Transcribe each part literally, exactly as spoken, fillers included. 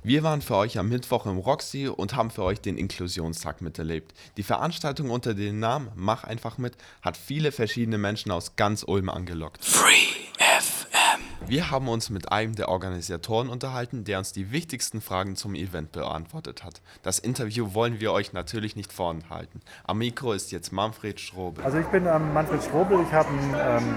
Wir waren für euch am Mittwoch im Roxy und haben für euch den Inklusionstag miterlebt. Die Veranstaltung unter dem Namen Mach einfach mit hat viele verschiedene Menschen aus ganz Ulm angelockt. Free F M. Wir haben uns mit einem der Organisatoren unterhalten, der uns die wichtigsten Fragen zum Event beantwortet hat. Das Interview wollen wir euch natürlich nicht vorenthalten. Am Mikro ist jetzt Manfred Strobel. Also ich bin ähm, Manfred Strobel, ich habe ein, ähm,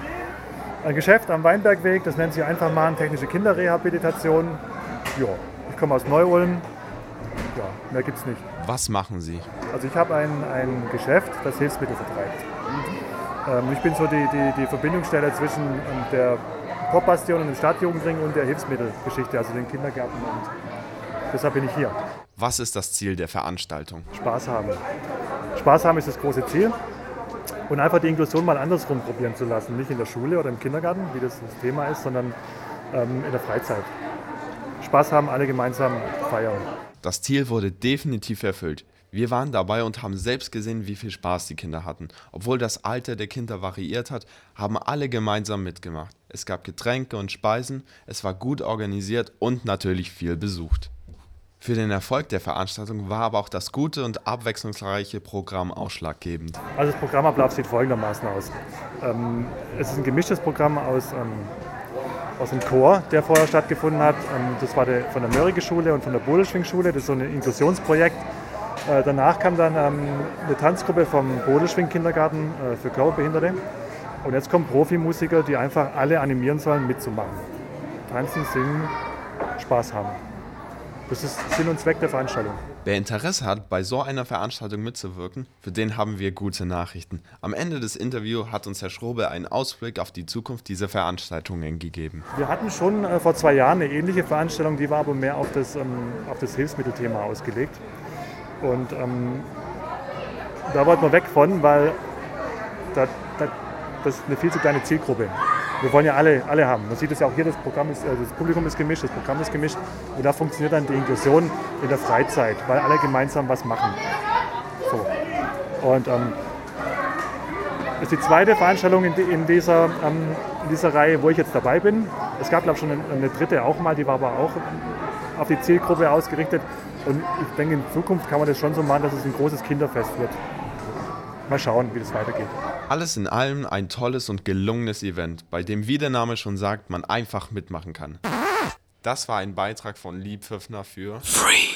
ein Geschäft am Weinbergweg, das nennt sich einfach mal technische Kinderrehabilitation. Ja, ich komme aus Neu-Ulm, ja, mehr gibt's nicht. Was machen Sie? Also ich habe ein, ein Geschäft, das Hilfsmittel vertreibt. Ähm, ich bin so die, die, die Verbindungsstelle zwischen ähm, der Popbastion und dem Stadtjugendring und der Hilfsmittelgeschichte, also den Kindergärten, und deshalb bin ich hier. Was ist das Ziel der Veranstaltung? Spaß haben. Spaß haben ist das große Ziel. Und einfach die Inklusion mal andersrum probieren zu lassen. Nicht in der Schule oder im Kindergarten, wie das das Thema ist, sondern ähm, in der Freizeit. Spaß haben, alle gemeinsam feiern. Das Ziel wurde definitiv erfüllt. Wir waren dabei und haben selbst gesehen, wie viel Spaß die Kinder hatten. Obwohl das Alter der Kinder variiert hat, haben alle gemeinsam mitgemacht. Es gab Getränke und Speisen, es war gut organisiert und natürlich viel besucht. Für den Erfolg der Veranstaltung war aber auch das gute und abwechslungsreiche Programm ausschlaggebend. Also das Programmablauf sieht folgendermaßen aus. Ähm, es ist ein gemischtes Programm aus, ähm, aus dem Chor, der vorher stattgefunden hat. Ähm, das war der, von der Mörike-Schule und von der Bodelschwing-Schule. Das ist so ein Inklusionsprojekt. Äh, danach kam dann ähm, eine Tanzgruppe vom Bodelschwing-Kindergarten äh, für Körperbehinderte. Und jetzt kommen Profimusiker, die einfach alle animieren sollen, mitzumachen. Tanzen, singen, Spaß haben. Das ist Sinn und Zweck der Veranstaltung. Wer Interesse hat, bei so einer Veranstaltung mitzuwirken, für den haben wir gute Nachrichten. Am Ende des Interviews hat uns Herr Strobel einen Ausblick auf die Zukunft dieser Veranstaltungen gegeben. Wir hatten schon äh, vor zwei Jahren eine ähnliche Veranstaltung, die war aber mehr auf das, ähm, auf das Hilfsmittelthema ausgelegt. Und ähm, da wollten wir weg von, weil da, da, das ist eine viel zu kleine Zielgruppe. Wir wollen ja alle, alle haben. Man sieht es ja auch hier, das, Programm ist, also das Publikum ist gemischt, das Programm ist gemischt. Und da funktioniert dann die Inklusion in der Freizeit, weil alle gemeinsam was machen. So. Und ähm, das ist die zweite Veranstaltung in, in, dieser, ähm, in dieser Reihe, wo ich jetzt dabei bin. Es gab, glaube ich, schon eine, eine dritte auch mal, die war aber auch auf die Zielgruppe ausgerichtet. Und ich denke, in Zukunft kann man das schon so machen, dass es ein großes Kinderfest wird. Mal schauen, wie das weitergeht. Alles in allem ein tolles und gelungenes Event, bei dem, wie der Name schon sagt, man einfach mitmachen kann. Das war ein Beitrag von Lieb Pfiffner für Free